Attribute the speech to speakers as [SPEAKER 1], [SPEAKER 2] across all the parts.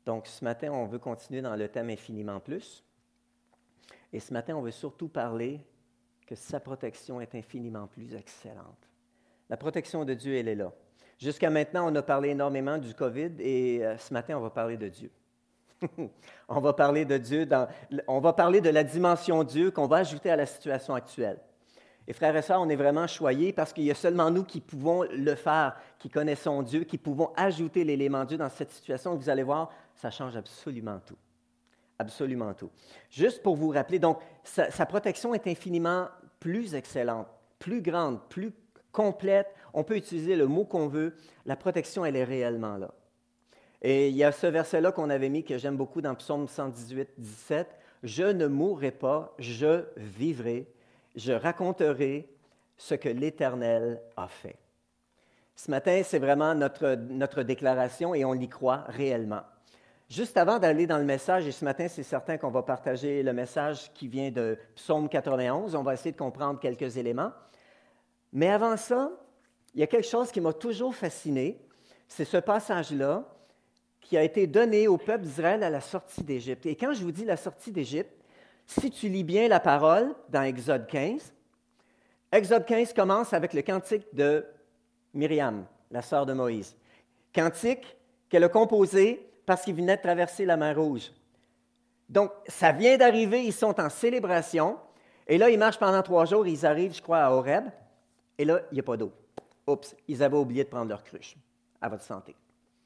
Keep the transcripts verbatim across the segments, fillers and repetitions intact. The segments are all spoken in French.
[SPEAKER 1] Donc, ce matin, on veut continuer dans le thème infiniment plus. Et ce matin, on veut surtout parler que sa protection est infiniment plus excellente. La protection de Dieu, elle est là. Jusqu'à maintenant, on a parlé énormément du COVID et euh, ce matin, on va parler de Dieu. On va parler de Dieu, dans, on va parler de la dimension Dieu qu'on va ajouter à la situation actuelle. Et frères et sœurs, on est vraiment choyés parce qu'il y a seulement nous qui pouvons le faire, qui connaissons Dieu, qui pouvons ajouter l'élément Dieu dans cette situation. Vous allez voir, ça change absolument tout. Absolument tout. Juste pour vous rappeler, donc, sa, sa protection est infiniment plus excellente, plus grande, plus complète. On peut utiliser le mot qu'on veut. La protection, elle est réellement là. Et il y a ce verset-là qu'on avait mis, que j'aime beaucoup dans Psaume cent dix-huit, dix-sept. « Je ne mourrai pas, je vivrai, je raconterai ce que l'Éternel a fait. » Ce matin, c'est vraiment notre, notre déclaration et on l'y croit réellement. Juste avant d'aller dans le message, et ce matin, c'est certain qu'on va partager le message qui vient de Psaume quatre-vingt-onze. On va essayer de comprendre quelques éléments. Mais avant ça, il y a quelque chose qui m'a toujours fasciné. C'est ce passage-là qui a été donné au peuple d'Israël à la sortie d'Égypte. Et quand je vous dis la sortie d'Égypte, si tu lis bien la parole dans Exode quinze, Exode quinze commence avec le cantique de Myriam, la sœur de Moïse. Cantique qu'elle a composé parce qu'il venait de traverser la mer Rouge. Donc, ça vient d'arriver, ils sont en célébration, et là, ils marchent pendant trois jours, ils arrivent, je crois, à Horeb, et là, il n'y a pas d'eau. Oups, ils avaient oublié de prendre leur cruche. À votre santé.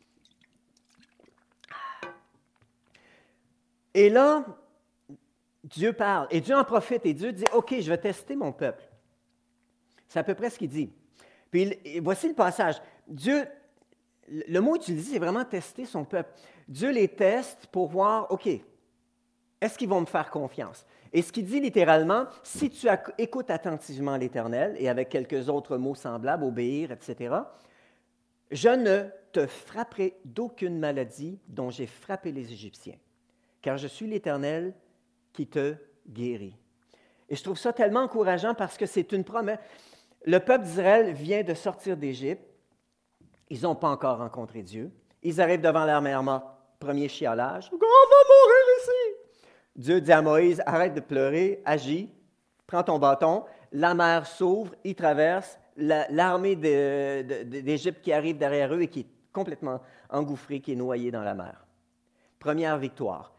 [SPEAKER 1] Et là, Dieu parle, et Dieu en profite, et Dieu dit, « OK, je vais tester mon peuple. » C'est à peu près ce qu'il dit. Puis voici le passage. Dieu, le mot utilisé, c'est vraiment tester son peuple. Dieu les teste pour voir, OK, est-ce qu'ils vont me faire confiance? Et ce qu'il dit littéralement, si tu écoutes attentivement l'Éternel, et avec quelques autres mots semblables, obéir, et cetera, je ne te frapperai d'aucune maladie dont j'ai frappé les Égyptiens, car je suis l'Éternel qui te guérit. Et je trouve ça tellement encourageant parce que c'est une promesse. Le peuple d'Israël vient de sortir d'Égypte. Ils n'ont pas encore rencontré Dieu. Ils arrivent devant la mer morte. Premier chialage. « On va mourir ici! » Dieu dit à Moïse, « Arrête de pleurer, agis, prends ton bâton. » La mer s'ouvre, ils traversent. La, l'armée de, de, d'Égypte qui arrive derrière eux et qui est complètement engouffrée, qui est noyée dans la mer. Première victoire.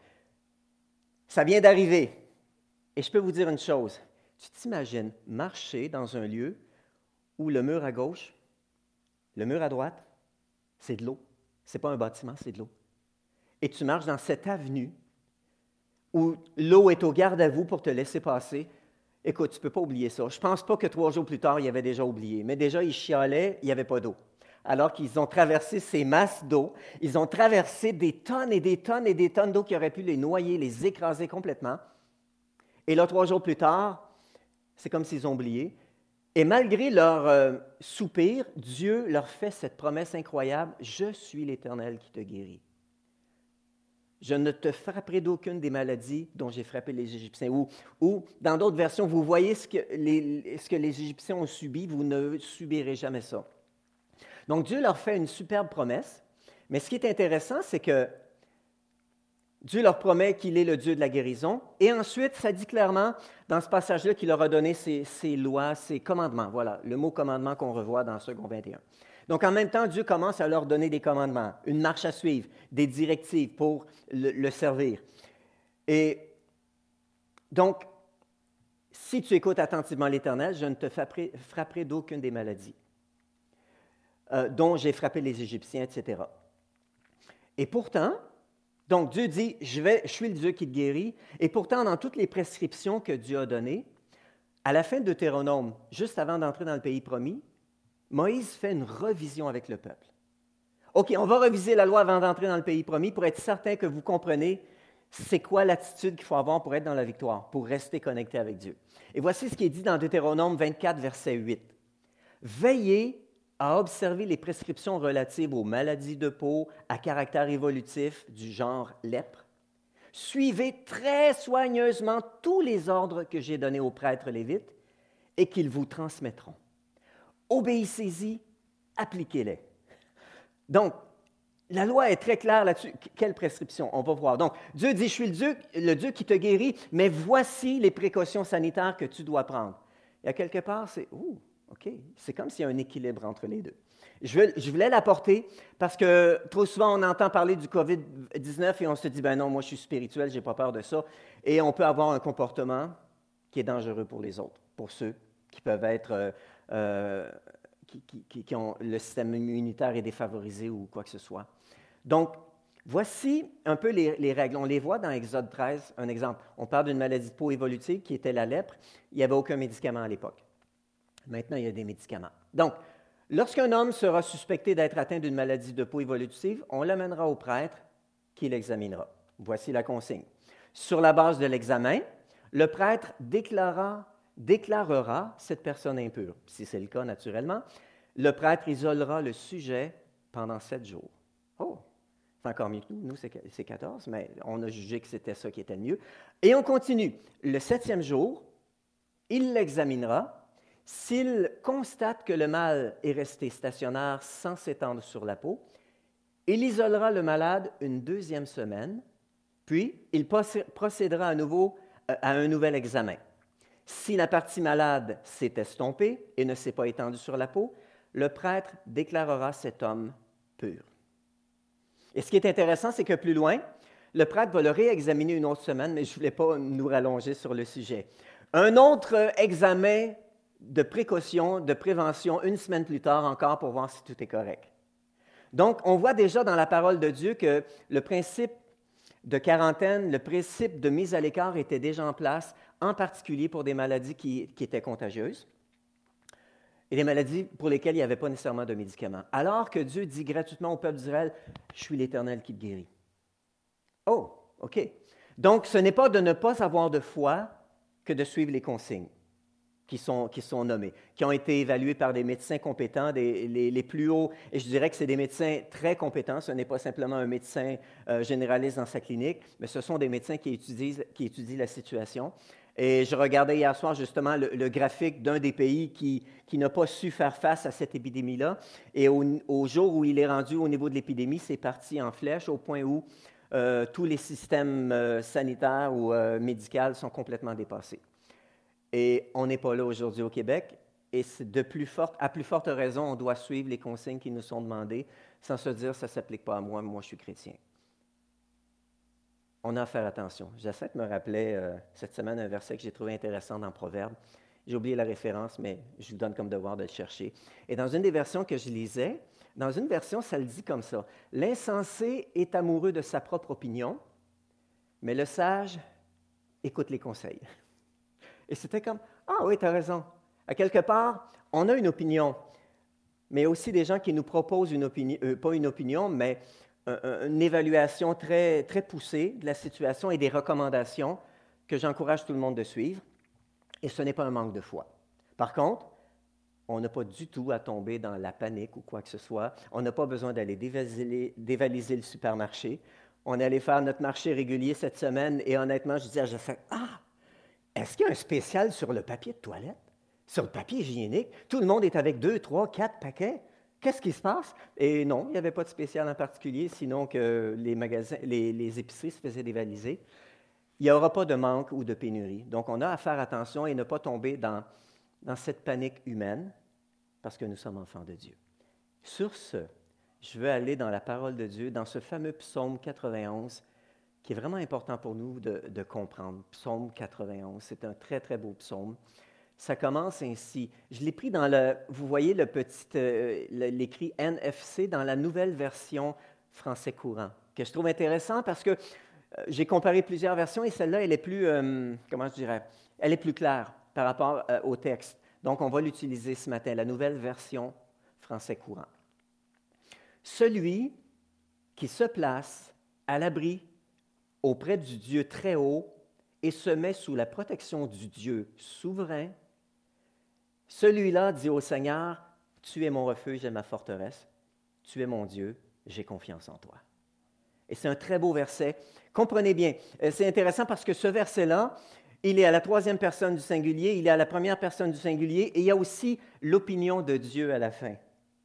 [SPEAKER 1] Ça vient d'arriver. Et je peux vous dire une chose. Tu t'imagines marcher dans un lieu où le mur à gauche, le mur à droite, c'est de l'eau. Ce n'est pas un bâtiment, c'est de l'eau. Et tu marches dans cette avenue où l'eau est au garde à vous pour te laisser passer. Écoute, tu ne peux pas oublier ça. Je ne pense pas que trois jours plus tard, ils avaient déjà oublié. Mais déjà, ils chialaient, il n'y avait pas d'eau. Alors qu'ils ont traversé ces masses d'eau, ils ont traversé des tonnes et des tonnes et des tonnes d'eau qui auraient pu les noyer, les écraser complètement. Et là, trois jours plus tard, c'est comme s'ils ont oublié. Et malgré leur euh, soupir, Dieu leur fait cette promesse incroyable, « Je suis l'Éternel qui te guérit. Je ne te frapperai d'aucune des maladies dont j'ai frappé les Égyptiens. » Ou, ou dans d'autres versions, vous voyez ce que, les, ce que les Égyptiens ont subi, vous ne subirez jamais ça. Donc Dieu leur fait une superbe promesse, mais ce qui est intéressant, c'est que Dieu leur promet qu'il est le Dieu de la guérison. Et ensuite, ça dit clairement dans ce passage-là qu'il leur a donné ses, ses lois, ses commandements. Voilà, le mot commandement qu'on revoit dans Second vingt et un. Donc, en même temps, Dieu commence à leur donner des commandements, une marche à suivre, des directives pour le, le servir. Et donc, si tu écoutes attentivement l'Éternel, je ne te frapperai, frapperai d'aucune des maladies euh, dont j'ai frappé les Égyptiens, et cetera. Et pourtant, donc, Dieu dit, je, vais, je suis le Dieu qui te guérit. Et pourtant, dans toutes les prescriptions que Dieu a données, à la fin de Deutéronome, juste avant d'entrer dans le pays promis, Moïse fait une revision avec le peuple. OK, on va reviser la loi avant d'entrer dans le pays promis pour être certain que vous comprenez c'est quoi l'attitude qu'il faut avoir pour être dans la victoire, pour rester connecté avec Dieu. Et voici ce qui est dit dans Deutéronome vingt-quatre, verset huit. « Veillez à observer les prescriptions relatives aux maladies de peau à caractère évolutif du genre lèpre. Suivez très soigneusement tous les ordres que j'ai donnés aux prêtres lévites et qu'ils vous transmettront. Obéissez-y, appliquez-les. » Donc, la loi est très claire là-dessus. Quelle prescription? On va voir. Donc, Dieu dit, je suis le Dieu, le Dieu qui te guérit, mais voici les précautions sanitaires que tu dois prendre. Il y a quelque part, c'est, ouh, OK, c'est comme s'il y a un équilibre entre les deux. Je, veux, je voulais l'apporter parce que trop souvent, on entend parler du covid dix-neuf et on se dit, ben non, moi je suis spirituel, je n'ai pas peur de ça. Et on peut avoir un comportement qui est dangereux pour les autres, pour ceux qui peuvent être, euh, euh, qui, qui, qui ont le système immunitaire est défavorisé ou quoi que ce soit. Donc, voici un peu les, les règles. On les voit dans Exode treize, un exemple. On parle d'une maladie de peau évolutive qui était la lèpre. Il n'y avait aucun médicament à l'époque. Maintenant, il y a des médicaments. Donc, lorsqu'un homme sera suspecté d'être atteint d'une maladie de peau évolutive, on l'amènera au prêtre qui l'examinera. Voici la consigne. Sur la base de l'examen, le prêtre déclarera, déclarera cette personne impure. Si c'est le cas, naturellement, le prêtre isolera le sujet pendant sept jours. Oh, c'est encore mieux que nous. Nous, c'est quatorze, mais on a jugé que c'était ça qui était le mieux. Et on continue. Le septième jour, il l'examinera. S'il constate que le mal est resté stationnaire sans s'étendre sur la peau, il isolera le malade une deuxième semaine, puis il procédera à nouveau à un nouvel examen. Si la partie malade s'est estompée et ne s'est pas étendue sur la peau, le prêtre déclarera cet homme pur. Et ce qui est intéressant, c'est que plus loin, le prêtre va le réexaminer une autre semaine, mais je ne voulais pas nous rallonger sur le sujet. Un autre examen de précaution, de prévention, une semaine plus tard encore pour voir si tout est correct. Donc, on voit déjà dans la parole de Dieu que le principe de quarantaine, le principe de mise à l'écart était déjà en place, en particulier pour des maladies qui, qui étaient contagieuses et des maladies pour lesquelles il n'y avait pas nécessairement de médicaments. Alors que Dieu dit gratuitement au peuple d'Israël, « Je suis l'Éternel qui te guérit. » Oh, OK. Donc, ce n'est pas de ne pas avoir de foi que de suivre les consignes qui sont, qui sont nommées, qui ont été évaluées par des médecins compétents, des, les, les plus hauts, et je dirais que c'est des médecins très compétents, ce n'est pas simplement un médecin euh, généraliste dans sa clinique, mais ce sont des médecins qui étudient, qui étudient la situation. Et je regardais hier soir justement le, le graphique d'un des pays qui, qui n'a pas su faire face à cette épidémie-là, et au, au jour où il est rendu au niveau de l'épidémie, c'est parti en flèche au point où euh, tous les systèmes euh, sanitaires ou euh, médicaux sont complètement dépassés. Et on n'est pas là aujourd'hui au Québec, et de plus forte, à plus forte raison, on doit suivre les consignes qui nous sont demandées, sans se dire « ça ne s'applique pas à moi, moi je suis chrétien ». On a à faire attention. J'essaie de me rappeler euh, cette semaine un verset que j'ai trouvé intéressant dans Proverbes. J'ai oublié la référence, mais je vous donne comme devoir de le chercher. Et dans une des versions que je lisais, dans une version, ça le dit comme ça. « L'insensé est amoureux de sa propre opinion, mais le sage écoute les conseils. » Et c'était comme, ah oui, tu as raison. À quelque part, on a une opinion, mais aussi des gens qui nous proposent une opinion, euh, pas une opinion, mais euh, une évaluation très, très poussée de la situation et des recommandations que j'encourage tout le monde de suivre. Et ce n'est pas un manque de foi. Par contre, on n'a pas du tout à tomber dans la panique ou quoi que ce soit. On n'a pas besoin d'aller dévaliser, dévaliser le supermarché. On est allé faire notre marché régulier cette semaine et honnêtement, je disais à Jacques, ah! Est-ce qu'il y a un spécial sur le papier de toilette? Sur le papier hygiénique? Tout le monde est avec deux, trois, quatre paquets. Qu'est-ce qui se passe? Et non, il n'y avait pas de spécial en particulier, sinon que les magasins, les, les épiceries se faisaient dévaliser. Il n'y aura pas de manque ou de pénurie. Donc, on a à faire attention et ne pas tomber dans, dans cette panique humaine, parce que nous sommes enfants de Dieu. Sur ce, je veux aller dans la parole de Dieu, dans ce fameux psaume quatre-vingt-onze, qui est vraiment important pour nous de, de comprendre. Psaume quatre-vingt-onze, c'est un très, très beau psaume. Ça commence ainsi. Je l'ai pris dans le, vous voyez le petit, euh, l'écrit N F C dans la nouvelle version français courant, que je trouve intéressant parce que euh, j'ai comparé plusieurs versions et celle-là, elle est plus, euh, comment je dirais, elle est plus claire par rapport euh, au texte. Donc, on va l'utiliser ce matin, la nouvelle version français courant. Celui qui se place à l'abri auprès du Dieu très haut et se met sous la protection du Dieu souverain, celui-là dit au Seigneur, « Tu es mon refuge et ma forteresse, tu es mon Dieu, j'ai confiance en toi. » Et c'est un très beau verset. Comprenez bien, c'est intéressant parce que ce verset-là, il est à la troisième personne du singulier, il est à la première personne du singulier, et il y a aussi l'opinion de Dieu à la fin.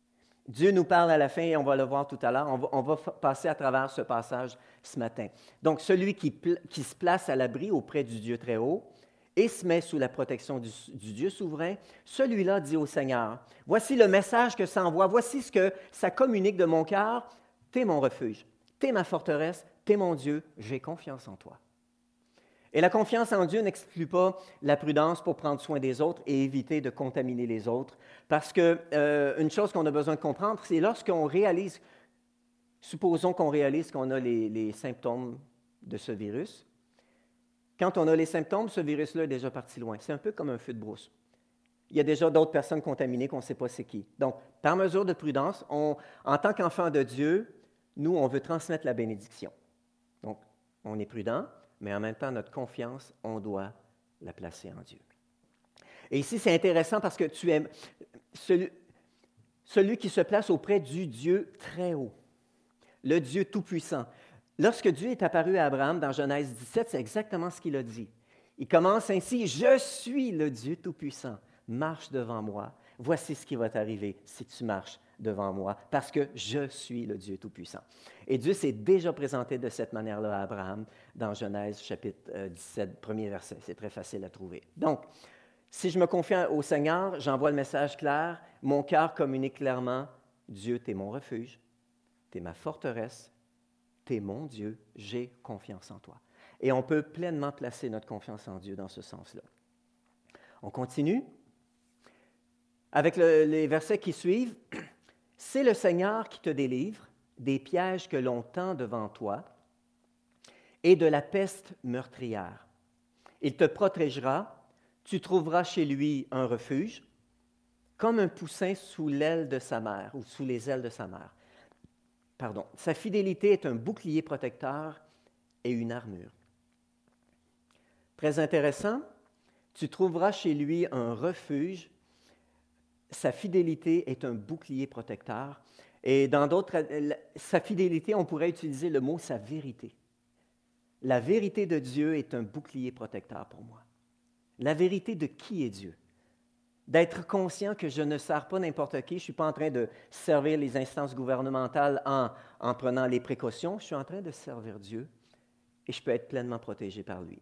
[SPEAKER 1] Dieu nous parle à la fin, et on va le voir tout à l'heure. On va, on va f- passer à travers ce passage ce matin. Donc, celui qui, pl- qui se place à l'abri auprès du Dieu très haut et se met sous la protection du, du Dieu souverain, celui-là dit au Seigneur, « Voici le message que ça envoie, voici ce que ça communique de mon cœur. T'es mon refuge, t'es ma forteresse, t'es mon Dieu, j'ai confiance en toi. » Et la confiance en Dieu n'exclut pas la prudence pour prendre soin des autres et éviter de contaminer les autres. Parce que euh, une chose qu'on a besoin de comprendre, c'est lorsqu'on réalise, supposons qu'on réalise qu'on a les, les symptômes de ce virus. Quand on a les symptômes, ce virus-là est déjà parti loin. C'est un peu comme un feu de brousse. Il y a déjà d'autres personnes contaminées qu'on ne sait pas c'est qui. Donc, par mesure de prudence, on, en tant qu'enfant de Dieu, nous, on veut transmettre la bénédiction. Donc, on est prudent, mais en même temps, notre confiance, on doit la placer en Dieu. Et ici, c'est intéressant parce que tu es celui, celui qui se place auprès du Dieu très haut, le Dieu tout-puissant. Lorsque Dieu est apparu à Abraham dans Genèse dix-sept, c'est exactement ce qu'il a dit. Il commence ainsi, « Je suis le Dieu tout-puissant, marche devant moi. Voici ce qui va t'arriver si tu marches devant moi, parce que je suis le Dieu Tout-Puissant. » Et Dieu s'est déjà présenté de cette manière-là à Abraham dans Genèse chapitre dix-sept, premier verset. C'est très facile à trouver. Donc, si je me confie au Seigneur, j'envoie le message clair, mon cœur communique clairement, Dieu, tu es mon refuge, tu es ma forteresse, tu es mon Dieu, j'ai confiance en toi. Et on peut pleinement placer notre confiance en Dieu dans ce sens-là. On continue avec le, les versets qui suivent. C'est le Seigneur qui te délivre des pièges que l'on tend devant toi et de la peste meurtrière. Il te protégera, tu trouveras chez lui un refuge, comme un poussin sous l'aile de sa mère ou sous les ailes de sa mère. Pardon. Sa fidélité est un bouclier protecteur et une armure. Très intéressant, tu trouveras chez lui un refuge. Sa fidélité est un bouclier protecteur. Et dans d'autres, sa fidélité, on pourrait utiliser le mot sa vérité. La vérité de Dieu est un bouclier protecteur pour moi. La vérité de qui est Dieu? D'être conscient que je ne sers pas n'importe qui, je ne suis pas en train de servir les instances gouvernementales en, en prenant les précautions, je suis en train de servir Dieu et je peux être pleinement protégé par lui.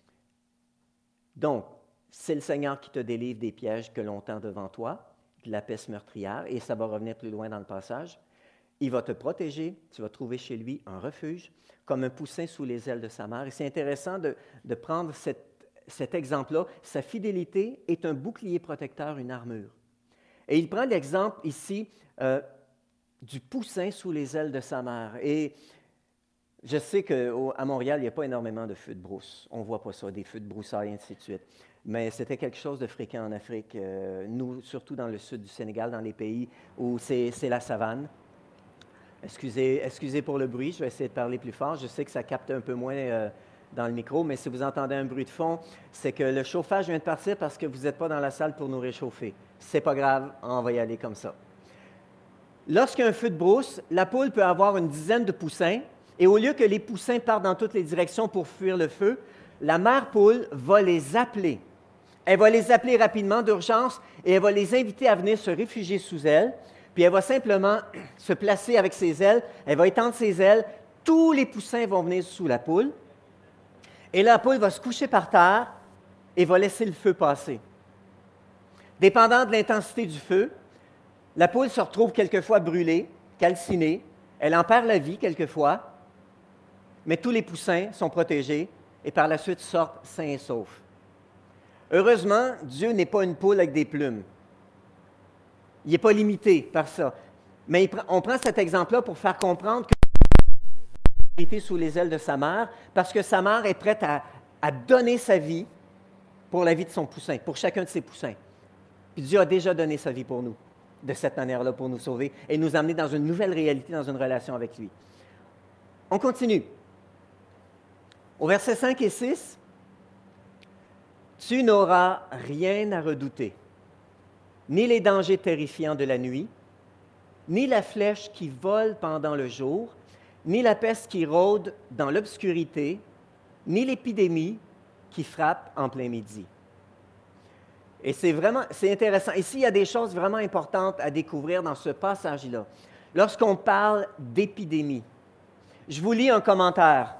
[SPEAKER 1] Donc, c'est le Seigneur qui te délivre des pièges que l'on tend devant toi, de la peste meurtrière, et ça va revenir plus loin dans le passage. Il va te protéger, tu vas trouver chez lui un refuge, comme un poussin sous les ailes de sa mère. Et c'est intéressant de, de prendre cette, cet exemple-là. Sa fidélité est un bouclier protecteur, une armure. Et il prend l'exemple ici euh, du poussin sous les ailes de sa mère. Et je sais qu'à Montréal, il n'y a pas énormément de feux de brousse. On ne voit pas ça, des feux de broussailles, ainsi de suite. Mais c'était quelque chose de fréquent en Afrique, euh, nous, surtout dans le sud du Sénégal, dans les pays où c'est, c'est la savane. Excusez, excusez pour le bruit, je vais essayer de parler plus fort. Je sais que ça capte un peu moins euh, dans le micro, mais si vous entendez un bruit de fond, c'est que le chauffage vient de partir parce que vous n'êtes pas dans la salle pour nous réchauffer. C'est pas grave, on va y aller comme ça. Lorsqu'il y a un feu de brousse, la poule peut avoir une dizaine de poussins, et au lieu que les poussins partent dans toutes les directions pour fuir le feu, la mère poule va les appeler. Elle va les appeler rapidement d'urgence et elle va les inviter à venir se réfugier sous elle. Puis elle va simplement se placer avec ses ailes, elle va étendre ses ailes, tous les poussins vont venir sous la poule, et la poule va se coucher par terre et va laisser le feu passer. Dépendant de l'intensité du feu, la poule se retrouve quelquefois brûlée, calcinée, elle en perd la vie quelquefois, mais tous les poussins sont protégés et par la suite sortent sains et saufs. Heureusement, Dieu n'est pas une poule avec des plumes. Il n'est pas limité par ça. Mais on prend cet exemple-là pour faire comprendre que il était sous les ailes de sa mère parce que sa mère est prête à, à donner sa vie pour la vie de son poussin, pour chacun de ses poussins. Puis Dieu a déjà donné sa vie pour nous, de cette manière-là, pour nous sauver et nous amener dans une nouvelle réalité, dans une relation avec lui. On continue. Au verset cinq et six, « Tu n'auras rien à redouter. » Ni les dangers terrifiants de la nuit, ni la flèche qui vole pendant le jour, ni la peste qui rôde dans l'obscurité, ni l'épidémie qui frappe en plein midi. Et c'est vraiment, c'est intéressant. Ici, il y a des choses vraiment importantes à découvrir dans ce passage-là. Lorsqu'on parle d'épidémie, je vous lis un commentaire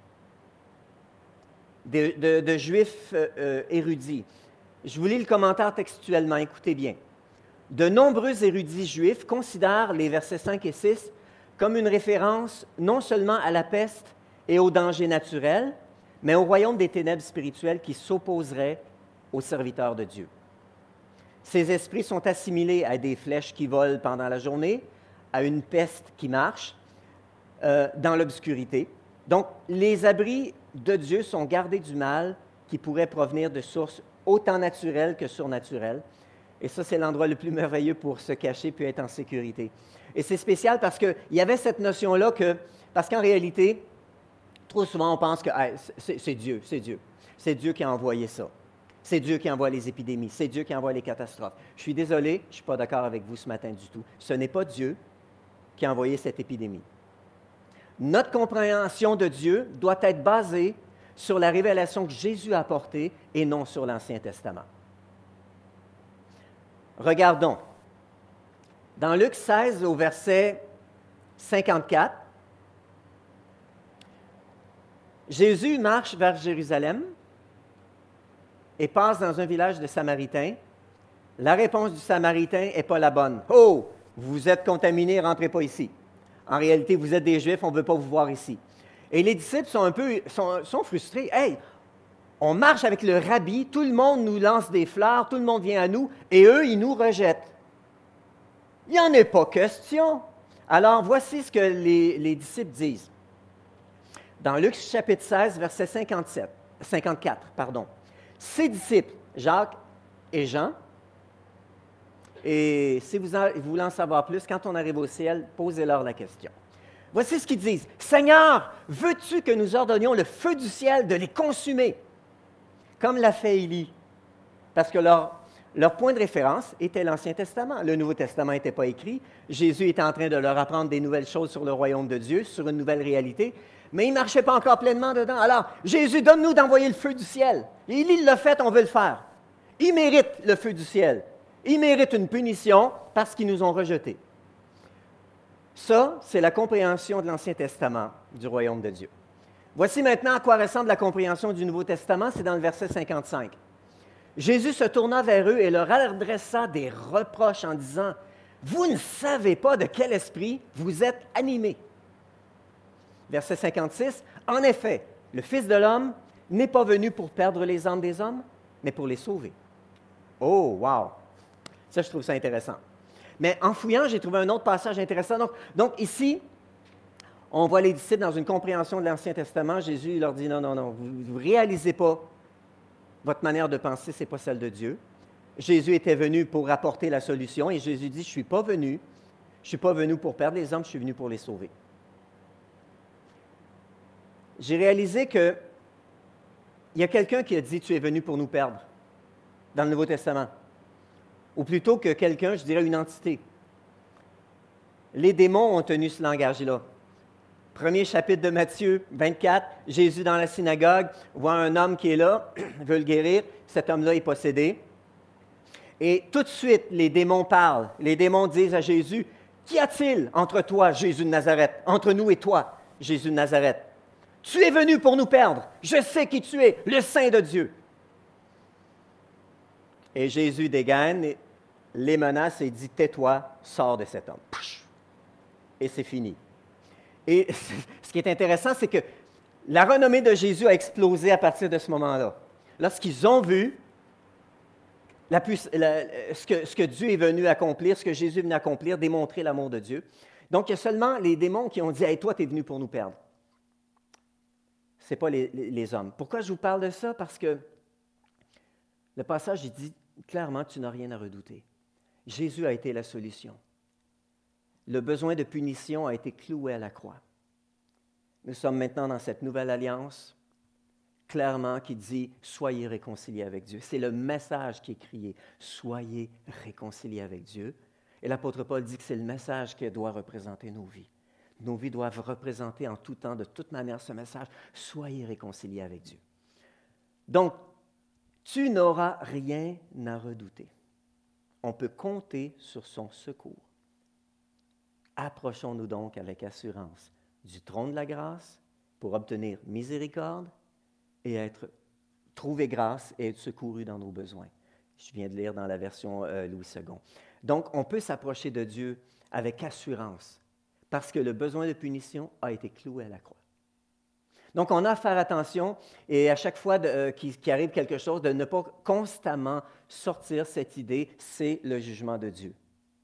[SPEAKER 1] de, de, de juifs euh, érudits. Je vous lis le commentaire textuellement, écoutez bien. De nombreux érudits juifs considèrent les versets cinq et six comme une référence non seulement à la peste et aux dangers naturels, mais au royaume des ténèbres spirituelles qui s'opposerait aux serviteurs de Dieu. Ces esprits sont assimilés à des flèches qui volent pendant la journée, à une peste qui marche euh, dans l'obscurité. Donc, les abris de Dieu sont gardés du mal qui pourrait provenir de sources autant naturelles que surnaturelles. Et ça, c'est l'endroit le plus merveilleux pour se cacher puis être en sécurité. Et c'est spécial parce qu'il y avait cette notion-là que, parce qu'en réalité, trop souvent, on pense que hey, c'est, c'est Dieu, c'est Dieu. C'est Dieu qui a envoyé ça. C'est Dieu qui envoie les épidémies. C'est Dieu qui envoie les catastrophes. Je suis désolé, je ne suis pas d'accord avec vous ce matin du tout. Ce n'est pas Dieu qui a envoyé cette épidémie. Notre compréhension de Dieu doit être basée sur la révélation que Jésus a apportée et non sur l'Ancien Testament. Regardons. Dans Luc seize, au verset cinquante-quatre, Jésus marche vers Jérusalem et passe dans un village de Samaritains. La réponse du Samaritain n'est pas la bonne. « Oh, vous êtes contaminés, rentrez pas ici. En réalité, vous êtes des Juifs, on ne veut pas vous voir ici. » Et les disciples sont un peu sont, sont frustrés. « Hey, on marche avec le rabbi, tout le monde nous lance des fleurs, tout le monde vient à nous, et eux, ils nous rejettent. Il n'y en est pas question. » Alors, voici ce que les, les disciples disent. Dans Luc chapitre seize, verset cinquante-sept, cinquante-quatre, pardon. Ses disciples, Jacques et Jean, et si vous, en, vous voulez en savoir plus, quand on arrive au ciel, posez-leur la question. Voici ce qu'ils disent. « Seigneur, veux-tu que nous ordonnions le feu du ciel de les consumer? » Comme l'a fait Élie. Parce que leur, leur point de référence était l'Ancien Testament. Le Nouveau Testament n'était pas écrit. Jésus était en train de leur apprendre des nouvelles choses sur le royaume de Dieu, sur une nouvelle réalité. Mais ils ne marchaient pas encore pleinement dedans. Alors, Jésus, donne-nous d'envoyer le feu du ciel. Élie l'a fait, on veut le faire. Il mérite le feu du ciel. Il mérite une punition parce qu'ils nous ont rejetés. Ça, c'est la compréhension de l'Ancien Testament du royaume de Dieu. Voici maintenant à quoi ressemble la compréhension du Nouveau Testament, c'est dans le verset cinquante-cinq. Jésus se tourna vers eux et leur adressa des reproches en disant, « Vous ne savez pas de quel esprit vous êtes animés. » Verset cinquante-six, « En effet, le Fils de l'homme n'est pas venu pour perdre les âmes des hommes, mais pour les sauver. » Oh, wow! Ça, je trouve ça intéressant. Mais en fouillant, j'ai trouvé un autre passage intéressant. Donc, donc ici, on voit les disciples dans une compréhension de l'Ancien Testament. Jésus leur dit, non, non, non, vous ne réalisez pas votre manière de penser, ce n'est pas celle de Dieu. Jésus était venu pour apporter la solution et Jésus dit, je ne suis pas venu, je ne suis pas venu pour perdre les hommes, je suis venu pour les sauver. J'ai réalisé qu'il y a quelqu'un qui a dit, tu es venu pour nous perdre, dans le Nouveau Testament. Ou plutôt que quelqu'un, je dirais une entité. Les démons ont tenu ce langage-là. Premier chapitre de Matthieu vingt-quatre, Jésus dans la synagogue voit un homme qui est là, veut le guérir, cet homme-là est possédé. Et tout de suite, les démons parlent. Les démons disent à Jésus, « Qu'y a-t-il entre toi, Jésus de Nazareth, entre nous et toi, Jésus de Nazareth? Tu es venu pour nous perdre. Je sais qui tu es, le Saint de Dieu. » Et Jésus dégaine, les menace et dit, « Tais-toi, sors de cet homme. » Et c'est fini. Et ce qui est intéressant, c'est que la renommée de Jésus a explosé à partir de ce moment-là. Lorsqu'ils ont vu la, la, ce, que, ce que Dieu est venu accomplir, ce que Jésus est venu accomplir, démontrer l'amour de Dieu. Donc, il y a seulement les démons qui ont dit, « Hey, toi, tu es venu pour nous perdre. » Ce n'est pas les, les, les hommes. Pourquoi je vous parle de ça? Parce que le passage, il dit clairement, tu n'as rien à redouter. Jésus a été la solution. Le besoin de punition a été cloué à la croix. Nous sommes maintenant dans cette nouvelle alliance, clairement, qui dit « Soyez réconciliés avec Dieu ». C'est le message qui est crié « Soyez réconciliés avec Dieu ». Et l'apôtre Paul dit que c'est le message qui doit représenter nos vies. Nos vies doivent représenter en tout temps, de toute manière, ce message « Soyez réconciliés avec Dieu ». Donc, Tu n'auras rien à redouter. On peut compter sur son secours. Approchons-nous donc avec assurance du trône de la grâce pour obtenir miséricorde et être trouver grâce et être secouru dans nos besoins. Je viens de lire dans la version euh, Louis second. Donc, on peut s'approcher de Dieu avec assurance parce que le besoin de punition a été cloué à la croix. Donc, on a à faire attention et à chaque fois de, euh, qu'il, qu'il arrive quelque chose, de ne pas constamment sortir cette idée, c'est le jugement de Dieu.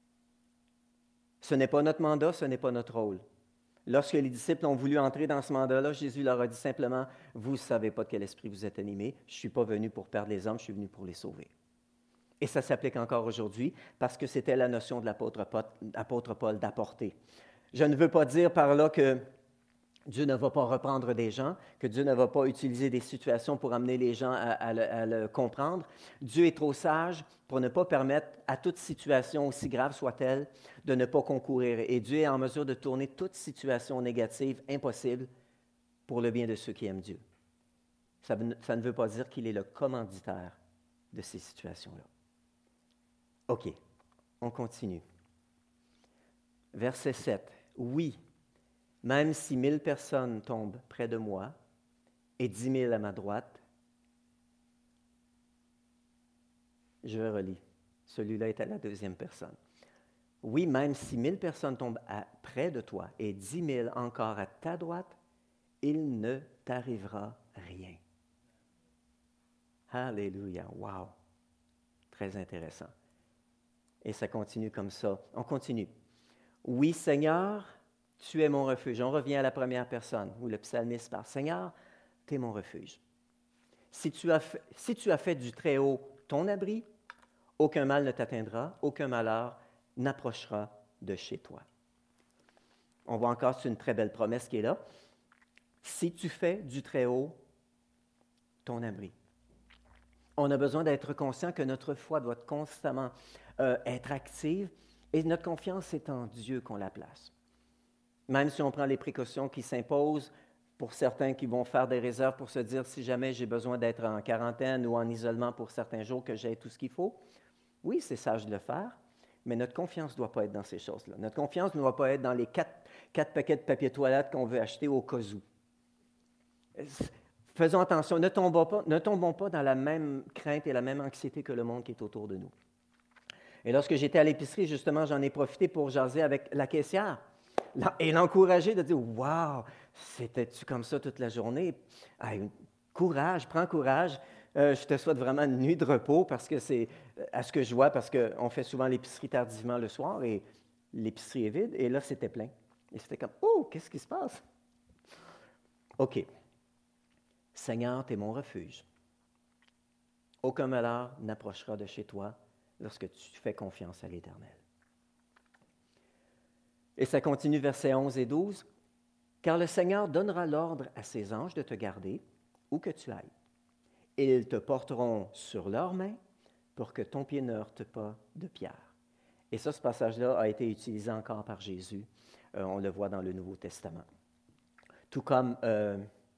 [SPEAKER 1] Ce n'est pas notre mandat, ce n'est pas notre rôle. Lorsque les disciples ont voulu entrer dans ce mandat-là, Jésus leur a dit simplement, « Vous ne savez pas de quel esprit vous êtes animés, je ne suis pas venu pour perdre les hommes, je suis venu pour les sauver. » Et ça s'applique encore aujourd'hui parce que c'était la notion de l'apôtre Paul, l'apôtre Paul d'apporter. Je ne veux pas dire par là que Dieu ne va pas reprendre des gens, que Dieu ne va pas utiliser des situations pour amener les gens à, à, le, à le comprendre. Dieu est trop sage pour ne pas permettre à toute situation, aussi grave soit-elle, de ne pas concourir. Et Dieu est en mesure de tourner toute situation négative impossible pour le bien de ceux qui aiment Dieu. Ça, ça ne veut pas dire qu'il est le commanditaire de ces situations-là. OK, on continue. Verset sept. Oui, même si mille personnes tombent près de moi et dix mille à ma droite, je relis. Celui-là est à la deuxième personne. Oui, même si mille personnes tombent à, près de toi et dix mille encore à ta droite, il ne t'arrivera rien. Alléluia, wow! Très intéressant. Et ça continue comme ça. On continue. Oui, Seigneur, tu es mon refuge. On revient à la première personne où le psalmiste parle. Seigneur, tu es mon refuge. Si tu, as fait, si tu as fait du Très-Haut ton abri, aucun mal ne t'atteindra, aucun malheur n'approchera de chez toi. On voit encore, c'est une très belle promesse qui est là. Si tu fais du Très-Haut ton abri. On a besoin d'être conscient que notre foi doit constamment euh, être active et notre confiance est en Dieu qu'on la place. Même si on prend les précautions qui s'imposent, pour certains qui vont faire des réserves pour se dire si jamais j'ai besoin d'être en quarantaine ou en isolement pour certains jours, que j'ai tout ce qu'il faut. Oui, c'est sage de le faire, mais notre confiance ne doit pas être dans ces choses-là. Notre confiance ne doit pas être dans les quatre, quatre paquets de papier toilette qu'on veut acheter au cas où. Faisons attention, ne tombons pas, ne tombons pas dans la même crainte et la même anxiété que le monde qui est autour de nous. Et lorsque j'étais à l'épicerie, justement, j'en ai profité pour jaser avec la caissière et l'encourager de dire « Wow, c'était-tu comme ça toute la journée? Hey, courage, prends courage. Euh, je te souhaite vraiment une nuit de repos parce que c'est à ce que je vois, parce qu'on fait souvent l'épicerie tardivement le soir et l'épicerie est vide. Et là, c'était plein. Et c'était comme « Oh, qu'est-ce qui se passe? » OK. Seigneur, tu es mon refuge. Aucun malheur n'approchera de chez toi lorsque tu fais confiance à l'Éternel. Et ça continue, versets onze et douze. « Car le Seigneur donnera l'ordre à ses anges de te garder où que tu ailles. Et ils te porteront sur leurs mains pour que ton pied ne heurte pas de pierre. » Et ça, ce passage-là a été utilisé encore par Jésus. Euh, on le voit dans le Nouveau Testament. Tout comme euh,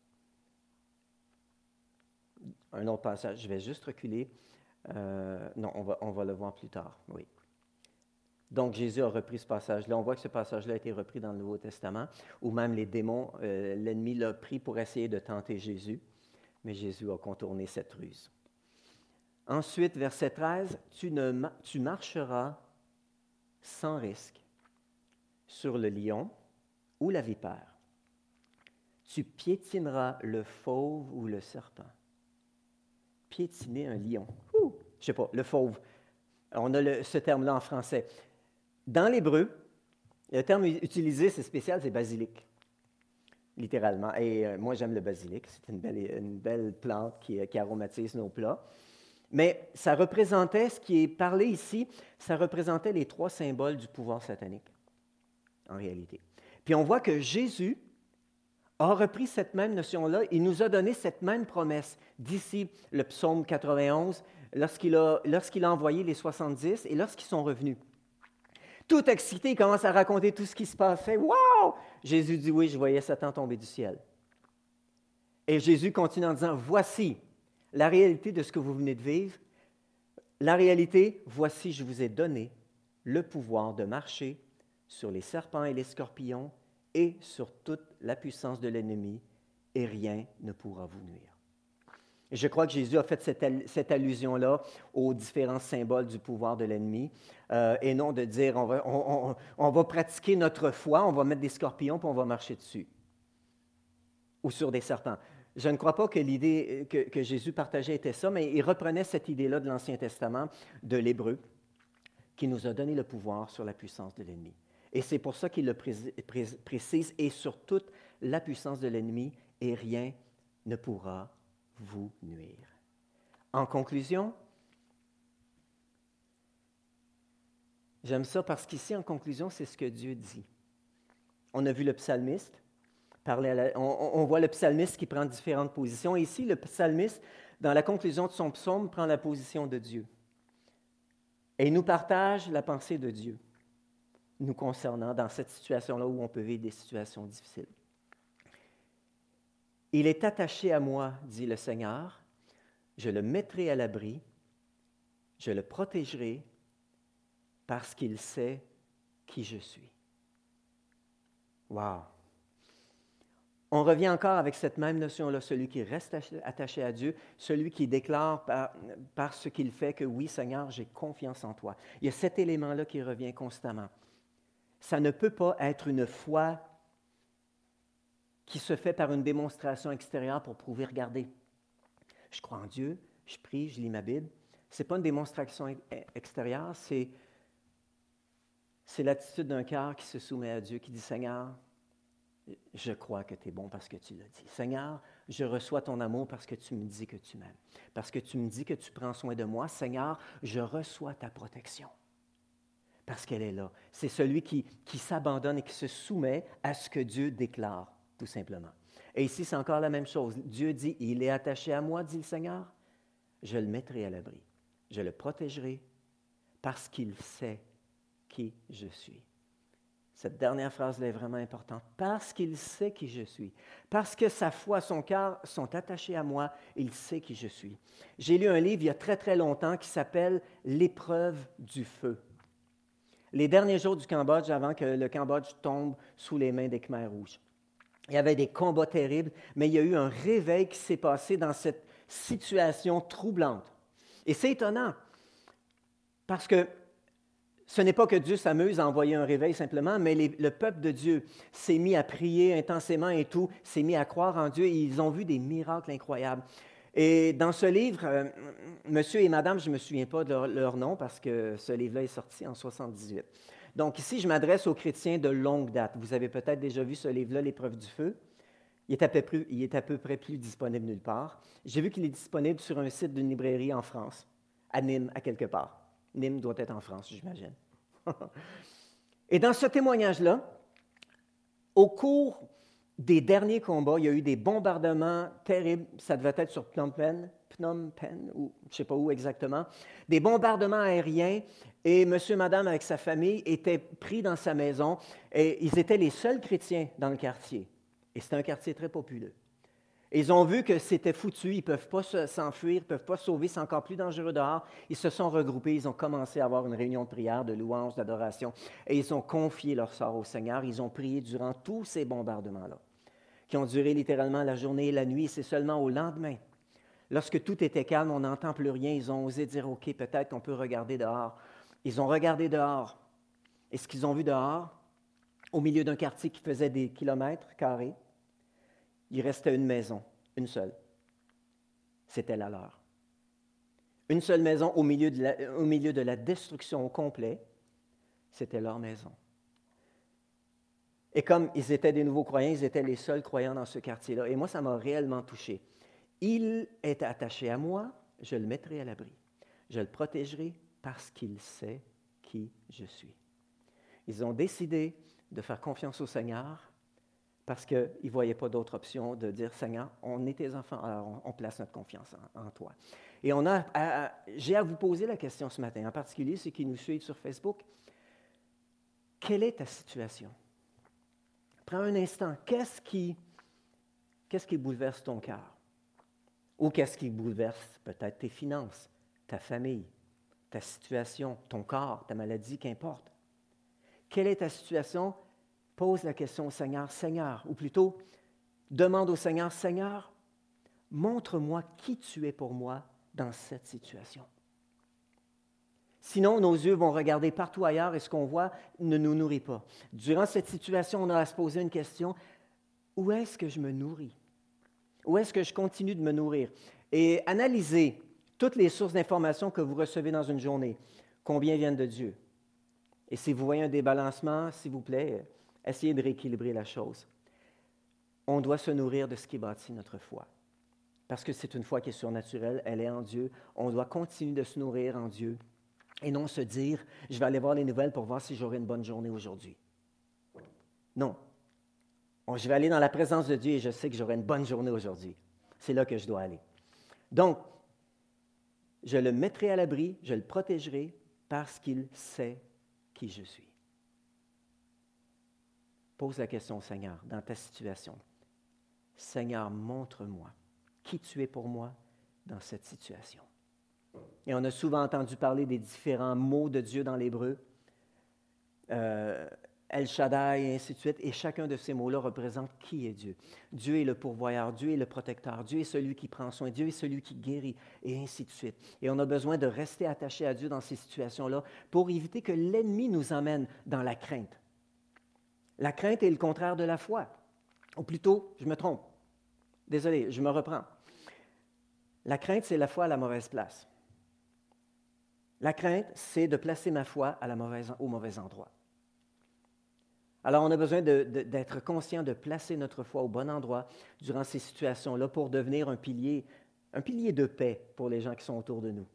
[SPEAKER 1] un autre passage, je vais juste reculer. Euh, non, on va, on va le voir plus tard, oui. Donc, Jésus a repris ce passage-là. On voit que ce passage-là a été repris dans le Nouveau Testament, où même les démons, euh, l'ennemi l'a pris pour essayer de tenter Jésus, mais Jésus a contourné cette ruse. Ensuite, verset treize, tu, ne, tu marcheras sans risque sur le lion ou la vipère. Tu piétineras le fauve ou le serpent. Piétiner un lion. Ouh, je ne sais pas, le fauve. On a le, ce terme-là en français. Dans l'hébreu, le terme utilisé, c'est spécial, c'est basilic, littéralement. Et euh, moi, j'aime le basilic. C'est une belle, une belle plante qui, qui aromatise nos plats. Mais ça représentait, ce qui est parlé ici, ça représentait les trois symboles du pouvoir satanique, en réalité. Puis on voit que Jésus a repris cette même notion-là. Il nous a donné cette même promesse. D'ici le psaume quatre-vingt-onze, lorsqu'il a, lorsqu'il a envoyé les soixante-dix et lorsqu'ils sont revenus. Tout excité, il commence à raconter tout ce qui se passait. Wow! Jésus dit oui, je voyais Satan tomber du ciel. Et Jésus continue en disant, voici, la réalité de ce que vous venez de vivre, la réalité, voici, je vous ai donné le pouvoir de marcher sur les serpents et les scorpions et sur toute la puissance de l'ennemi, et rien ne pourra vous nuire. Et je crois que Jésus a fait cette, cette allusion-là aux différents symboles du pouvoir de l'ennemi, euh, et non de dire on va, on, on, on va pratiquer notre foi, on va mettre des scorpions puis on va marcher dessus, ou sur des serpents. Je ne crois pas que l'idée que, que Jésus partageait était ça, mais il reprenait cette idée-là de l'Ancien Testament, de l'Hébreu, qui nous a donné le pouvoir sur la puissance de l'ennemi. Et c'est pour ça qu'il le précise, et sur toute la puissance de l'ennemi, et rien ne pourra vous nuire. En conclusion, j'aime ça parce qu'ici, en conclusion, c'est ce que Dieu dit. On a vu le psalmiste, parler à la, on, on voit le psalmiste qui prend différentes positions. Et ici, le psalmiste, dans la conclusion de son psaume, prend la position de Dieu. Et il nous partage la pensée de Dieu, nous concernant dans cette situation-là où on peut vivre des situations difficiles. Il est attaché à moi, dit le Seigneur, je le mettrai à l'abri, je le protégerai parce qu'il sait qui je suis. Wow! On revient encore avec cette même notion-là, celui qui reste attaché à Dieu, celui qui déclare par, par ce qu'il fait que oui, Seigneur, j'ai confiance en toi. Il y a cet élément-là qui revient constamment. Ça ne peut pas être une foi qui se fait par une démonstration extérieure pour prouver, regardez, je crois en Dieu, je prie, je lis ma Bible. Ce n'est pas une démonstration extérieure, c'est, c'est l'attitude d'un cœur qui se soumet à Dieu, qui dit, Seigneur, je crois que tu es bon parce que tu l'as dit. Seigneur, je reçois ton amour parce que tu me dis que tu m'aimes. Parce que tu me dis que tu prends soin de moi. Seigneur, je reçois ta protection. Parce qu'elle est là. C'est celui qui, qui s'abandonne et qui se soumet à ce que Dieu déclare, tout simplement. Et ici, c'est encore la même chose. Dieu dit, il est attaché à moi, dit le Seigneur. Je le mettrai à l'abri. Je le protégerai parce qu'il sait qui je suis. Cette dernière phrase-là est vraiment importante. Parce qu'il sait qui je suis. Parce que sa foi, son cœur sont attachés à moi, il sait qui je suis. J'ai lu un livre il y a très, très longtemps qui s'appelle « L'épreuve du feu ». Les derniers jours du Cambodge, avant que le Cambodge tombe sous les mains des Khmers rouges. Il y avait des combats terribles, mais il y a eu un réveil qui s'est passé dans cette situation troublante. Et c'est étonnant, parce que ce n'est pas que Dieu s'amuse à envoyer un réveil simplement, mais les, le peuple de Dieu s'est mis à prier intensément et tout, s'est mis à croire en Dieu et ils ont vu des miracles incroyables. Et dans ce livre, euh, monsieur et madame, je ne me souviens pas de leur, leur nom parce que ce livre-là est sorti en soixante-dix-huit. Donc ici, je m'adresse aux chrétiens de longue date. Vous avez peut-être déjà vu ce livre-là, L'Épreuve du feu. Il est, à peu près, il est à peu près plus disponible nulle part. J'ai vu qu'il est disponible sur un site d'une librairie en France, à Nîmes, à quelque part. Nîmes doit être en France, j'imagine. Et dans ce témoignage-là, au cours des derniers combats, il y a eu des bombardements terribles. Ça devait être sur Phnom Penh, Phnom Penh, ou je ne sais pas où exactement. Des bombardements aériens. Et monsieur et madame, avec sa famille, étaient pris dans sa maison. Et ils étaient les seuls chrétiens dans le quartier. Et c'était un quartier très populeux. Et ils ont vu que c'était foutu, ils ne peuvent pas s'enfuir, ils ne peuvent pas se sauver, c'est encore plus dangereux dehors. Ils se sont regroupés, ils ont commencé à avoir une réunion de prière, de louange, d'adoration, et ils ont confié leur sort au Seigneur. Ils ont prié durant tous ces bombardements-là, qui ont duré littéralement la journée et la nuit. Et c'est seulement au lendemain, lorsque tout était calme, on n'entend plus rien, ils ont osé dire, OK, peut-être qu'on peut regarder dehors. Ils ont regardé dehors. Et ce qu'ils ont vu dehors, au milieu d'un quartier qui faisait des kilomètres carrés, il restait une maison, une seule. C'était la leur. Une seule maison au milieu de la, au milieu de la destruction au complet, c'était leur maison. Et comme ils étaient des nouveaux croyants, ils étaient les seuls croyants dans ce quartier-là. Et moi, ça m'a réellement touché. Il est attaché à moi, je le mettrai à l'abri. Je le protégerai parce qu'il sait qui je suis. Ils ont décidé de faire confiance au Seigneur parce qu'ils ne voyaient pas d'autre option de dire, Seigneur, on est tes enfants, alors on, on place notre confiance en, en toi. Et on a, à, à, j'ai à vous poser la question ce matin, en particulier ceux qui nous suivent sur Facebook. Quelle est ta situation? Prends un instant. Qu'est-ce qui, qu'est-ce qui bouleverse ton cœur? Ou qu'est-ce qui bouleverse peut-être tes finances, ta famille, ta situation, ton corps, ta maladie, qu'importe. Quelle est ta situation? Pose la question au Seigneur, Seigneur, ou plutôt, demande au Seigneur, Seigneur, montre-moi qui tu es pour moi dans cette situation. Sinon, nos yeux vont regarder partout ailleurs et ce qu'on voit ne nous nourrit pas. Durant cette situation, on a à se poser une question, où est-ce que je me nourris? Où est-ce que je continue de me nourrir? Et analysez toutes les sources d'informations que vous recevez dans une journée. Combien viennent de Dieu? Et si vous voyez un débalancement, s'il vous plaît, essayez de rééquilibrer la chose. On doit se nourrir de ce qui bâtit notre foi. Parce que c'est une foi qui est surnaturelle, elle est en Dieu. On doit continuer de se nourrir en Dieu et non se dire, je vais aller voir les nouvelles pour voir si j'aurai une bonne journée aujourd'hui. Non. Je vais aller dans la présence de Dieu et je sais que j'aurai une bonne journée aujourd'hui. C'est là que je dois aller. Donc, je le mettrai à l'abri, je le protégerai parce qu'il sait qui je suis. Pose la question au Seigneur dans ta situation. Seigneur, montre-moi qui tu es pour moi dans cette situation. Et on a souvent entendu parler des différents mots de Dieu dans l'hébreu. Euh, El Shaddai, et ainsi de suite. Et chacun de ces mots-là représente qui est Dieu. Dieu est le pourvoyeur, Dieu est le protecteur, Dieu est celui qui prend soin, Dieu est celui qui guérit, et ainsi de suite. Et on a besoin de rester attaché à Dieu dans ces situations-là pour éviter que l'ennemi nous emmène dans la crainte. La crainte est le contraire de la foi. Ou plutôt, je me trompe. Désolé, je me reprends. La crainte, c'est la foi à la mauvaise place. La crainte, c'est de placer ma foi à la mauvaise, au mauvais endroit. Alors, on a besoin de, de, d'être conscient de placer notre foi au bon endroit durant ces situations-là pour devenir un pilier, un pilier de paix pour les gens qui sont autour de nous.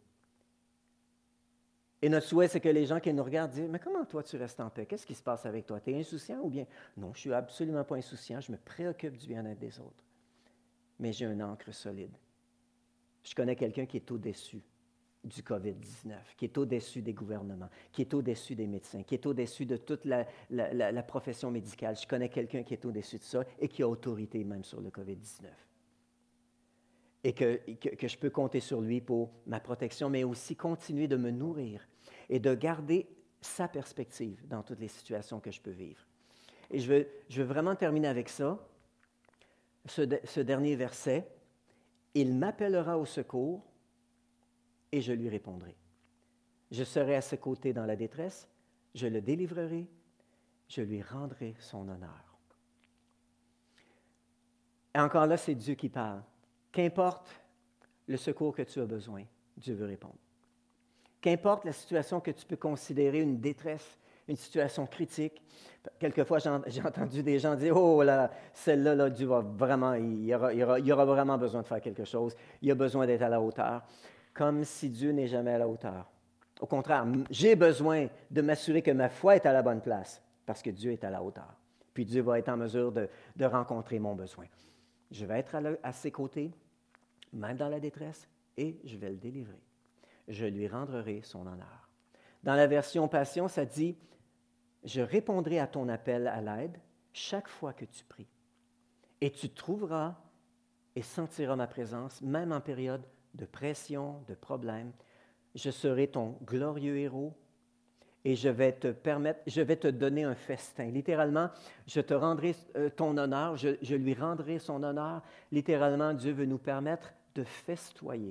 [SPEAKER 1] Et notre souhait, c'est que les gens qui nous regardent disent « Mais comment toi, tu restes en paix? Qu'est-ce qui se passe avec toi? Tu es insouciant ou bien? » Non, je ne suis absolument pas insouciant. Je me préoccupe du bien-être des autres. Mais j'ai un ancre solide. Je connais quelqu'un qui est au-dessus du covid dix-neuf, qui est au-dessus des gouvernements, qui est au-dessus des médecins, qui est au-dessus de toute la, la, la, la profession médicale. Je connais quelqu'un qui est au-dessus de ça et qui a autorité même sur le covid dix-neuf. Et que, que, que je peux compter sur lui pour ma protection, mais aussi continuer de me nourrir et de garder sa perspective dans toutes les situations que je peux vivre. Et je veux, je veux vraiment terminer avec ça, ce, de, ce dernier verset. « Il m'appellera au secours et je lui répondrai. Je serai à ses côtés dans la détresse, je le délivrerai, je lui rendrai son honneur. » Et encore là, c'est Dieu qui parle. Qu'importe le secours que tu as besoin, Dieu veut répondre. Qu'importe la situation que tu peux considérer une détresse, une situation critique. Quelquefois, j'ai, j'ai entendu des gens dire « Oh là, celle-là, là, Dieu va vraiment, il y, aura, il, y aura, il y aura vraiment besoin de faire quelque chose. Il y a besoin d'être à la hauteur. » Comme si Dieu n'est jamais à la hauteur. Au contraire, j'ai besoin de m'assurer que ma foi est à la bonne place, parce que Dieu est à la hauteur. Puis Dieu va être en mesure de, de rencontrer mon besoin. Je vais être à, le, à ses côtés, même dans la détresse, et je vais le délivrer. Je lui rendrai son honneur. Dans la version Passion, ça dit « Je répondrai à ton appel à l'aide chaque fois que tu pries. Et tu trouveras et sentiras ma présence, même en période de pression, de problèmes. Je serai ton glorieux héros et je vais te permettre, je vais te donner un festin. » Littéralement, je te rendrai ton honneur, je, je lui rendrai son honneur. Littéralement, Dieu veut nous permettre de festoyer,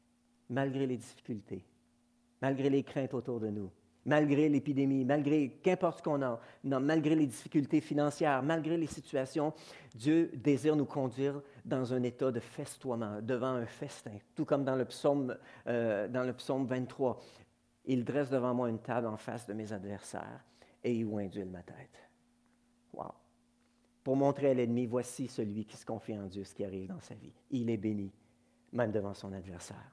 [SPEAKER 1] malgré les difficultés, malgré les craintes autour de nous, malgré l'épidémie, malgré qu'importe ce qu'on a, non, malgré les difficultés financières, malgré les situations, Dieu désire nous conduire dans un état de festoiement, devant un festin, tout comme dans le psaume, euh, dans le psaume vingt-trois. « Il dresse devant moi une table en face de mes adversaires et il oint d'huile ma tête. » Wow! Pour montrer à l'ennemi, voici celui qui se confie en Dieu, ce qui arrive dans sa vie. Il est béni, même devant son adversaire.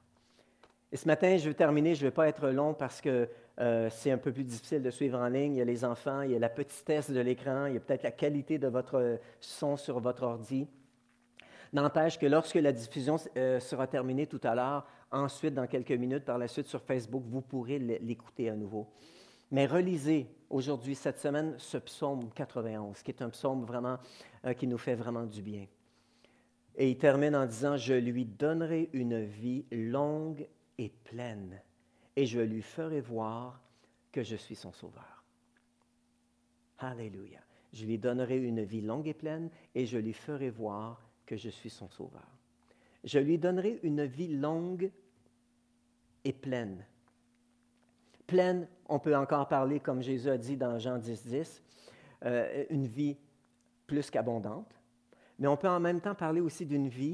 [SPEAKER 1] Et ce matin, je vais terminer, je ne vais pas être long parce que euh, c'est un peu plus difficile de suivre en ligne. Il y a les enfants, il y a la petitesse de l'écran, il y a peut-être la qualité de votre son sur votre ordi. N'empêche que lorsque la diffusion euh, sera terminée tout à l'heure, ensuite, dans quelques minutes, par la suite sur Facebook, vous pourrez l'écouter à nouveau. Mais relisez aujourd'hui, cette semaine, ce psaume quatre-vingt-onze, qui est un psaume vraiment euh, qui nous fait vraiment du bien. Et il termine en disant, « Je lui donnerai une vie longue et pleine, et je lui ferai voir que je suis son sauveur. » Alléluia. Je lui donnerai une vie longue et pleine, et je lui ferai voir que je suis son sauveur. Je lui donnerai une vie longue et pleine. Pleine, on peut encore parler, comme Jésus a dit dans Jean dix, dix, euh, une vie plus qu'abondante, mais on peut en même temps parler aussi d'une vie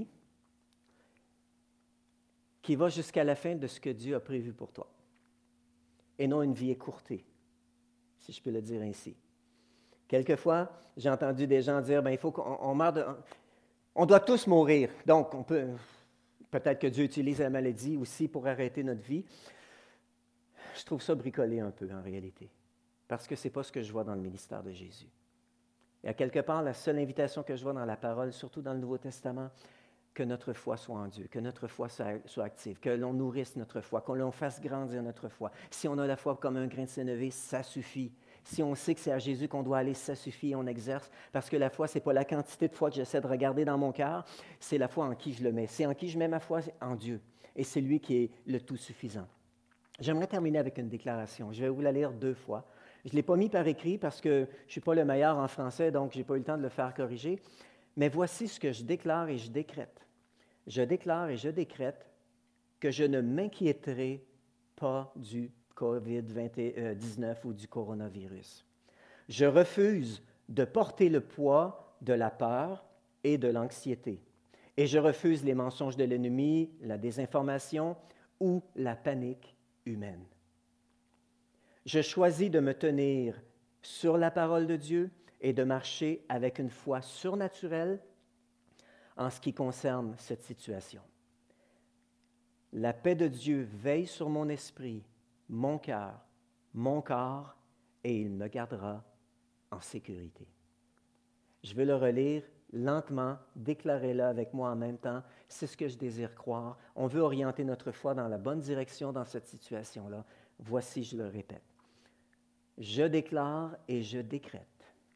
[SPEAKER 1] qui va jusqu'à la fin de ce que Dieu a prévu pour toi, et non une vie écourtée, si je peux le dire ainsi. Quelquefois, j'ai entendu des gens dire, ben, il faut qu'on on meurt de... On doit tous mourir, donc on peut... Peut-être que Dieu utilise la maladie aussi pour arrêter notre vie. Je trouve ça bricolé un peu en réalité, parce que ce n'est pas ce que je vois dans le ministère de Jésus. Et à quelque part, la seule invitation que je vois dans la parole, surtout dans le Nouveau Testament, que notre foi soit en Dieu, que notre foi soit, soit active, que l'on nourrisse notre foi, qu'on l'on fasse grandir notre foi. Si on a la foi comme un grain de sénévé, ça suffit. Si on sait que c'est à Jésus qu'on doit aller, ça suffit et on exerce. Parce que la foi, ce n'est pas la quantité de foi que j'essaie de regarder dans mon cœur, c'est la foi en qui je le mets. C'est en qui je mets ma foi, c'est en Dieu. Et c'est lui qui est le tout suffisant. J'aimerais terminer avec une déclaration. Je vais vous la lire deux fois. Je ne l'ai pas mis par écrit parce que je ne suis pas le meilleur en français, donc je n'ai pas eu le temps de le faire corriger. Mais voici ce que je déclare et je décrète. Je déclare et je décrète que je ne m'inquiéterai pas du covid dix-neuf ou du coronavirus. Je refuse de porter le poids de la peur et de l'anxiété. Et je refuse les mensonges de l'ennemi, la désinformation ou la panique humaine. Je choisis de me tenir sur la parole de Dieu et de marcher avec une foi surnaturelle en ce qui concerne cette situation. La paix de Dieu veille sur mon esprit, mon cœur, mon corps, et il me gardera en sécurité. Je vais le relire lentement, déclarez-le avec moi en même temps. C'est ce que je désire croire. On veut orienter notre foi dans la bonne direction dans cette situation-là. Voici, je le répète. Je déclare et je décrète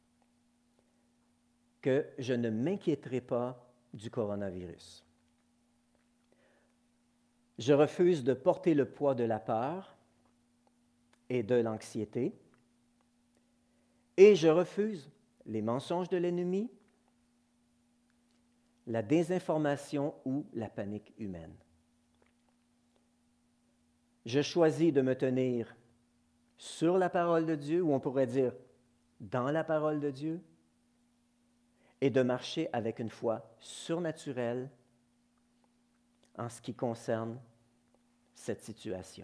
[SPEAKER 1] que je ne m'inquiéterai pas du coronavirus. Je refuse de porter le poids de la peur et de l'anxiété, et je refuse les mensonges de l'ennemi, la désinformation ou la panique humaine. Je choisis de me tenir sur la parole de Dieu, ou on pourrait dire dans la parole de Dieu, et de marcher avec une foi surnaturelle en ce qui concerne cette situation.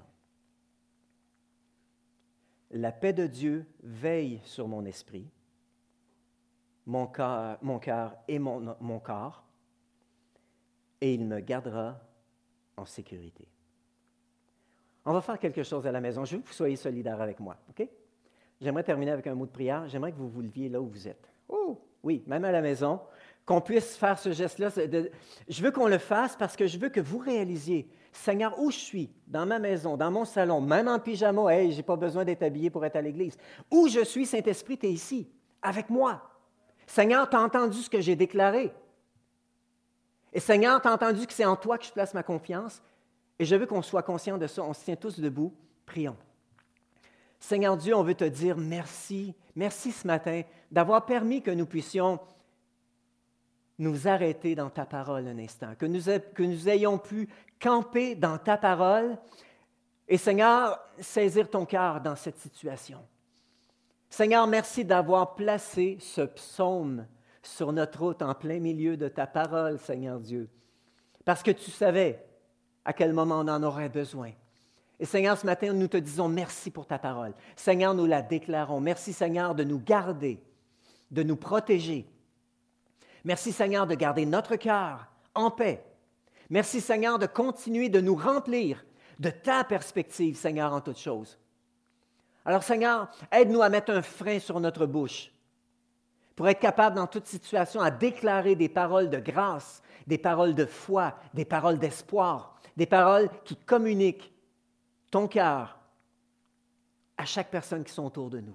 [SPEAKER 1] La paix de Dieu veille sur mon esprit, mon cœur, mon cœur et mon, mon corps, et il me gardera en sécurité. On va faire quelque chose à la maison. Je veux que vous soyez solidaires avec moi, OK? J'aimerais terminer avec un mot de prière. J'aimerais que vous vous leviez là où vous êtes. Oh, oui, même à la maison, qu'on puisse faire ce geste-là. De, je veux qu'on le fasse parce que je veux que vous réalisiez, Seigneur, où je suis, dans ma maison, dans mon salon, même en pyjama, hey, je n'ai pas besoin d'être habillé pour être à l'église. Où je suis, Saint-Esprit, tu es ici, avec moi. Seigneur, tu as entendu ce que j'ai déclaré. Et Seigneur, tu as entendu que c'est en toi que je place ma confiance. Et je veux qu'on soit conscient de ça. On se tient tous debout. Prions. Seigneur Dieu, on veut te dire merci. Merci ce matin d'avoir permis que nous puissions nous arrêter dans ta parole un instant, que nous, que nous ayons pu camper dans ta parole et, Seigneur, saisir ton cœur dans cette situation. Seigneur, merci d'avoir placé ce psaume sur notre route en plein milieu de ta parole, Seigneur Dieu, parce que tu savais à quel moment on en aurait besoin. Et Seigneur, ce matin, nous te disons merci pour ta parole. Seigneur, nous la déclarons. Merci, Seigneur, de nous garder, de nous protéger. Merci, Seigneur, de garder notre cœur en paix. Merci, Seigneur, de continuer de nous remplir de ta perspective, Seigneur, en toutes choses. Alors, Seigneur, aide-nous à mettre un frein sur notre bouche pour être capable, dans toute situation, à déclarer des paroles de grâce, des paroles de foi, des paroles d'espoir, des paroles qui communiquent ton cœur à chaque personne qui sont autour de nous.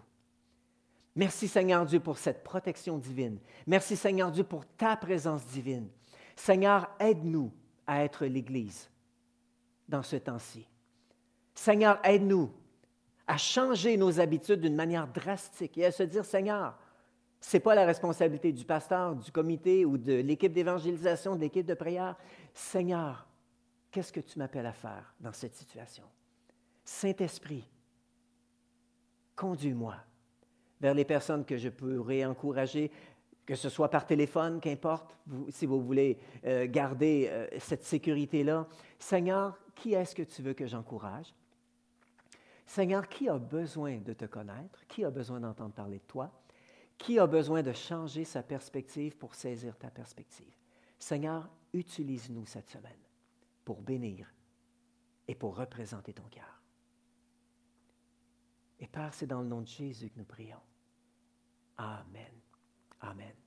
[SPEAKER 1] Merci, Seigneur Dieu, pour cette protection divine. Merci, Seigneur Dieu, pour ta présence divine. Seigneur, aide-nous à être l'Église dans ce temps-ci. Seigneur, aide-nous à changer nos habitudes d'une manière drastique et à se dire, Seigneur, ce n'est pas la responsabilité du pasteur, du comité ou de l'équipe d'évangélisation, de l'équipe de prière. Seigneur, qu'est-ce que tu m'appelles à faire dans cette situation? Saint-Esprit, conduis-moi vers les personnes que je pourrais encourager, que ce soit par téléphone, qu'importe, vous, si vous voulez euh, garder euh, cette sécurité-là. Seigneur, qui est-ce que tu veux que j'encourage? Seigneur, qui a besoin de te connaître? Qui a besoin d'entendre parler de toi? Qui a besoin de changer sa perspective pour saisir ta perspective? Seigneur, utilise-nous cette semaine pour bénir et pour représenter ton cœur. Et Père, c'est dans le nom de Jésus que nous prions. Amen. Amen.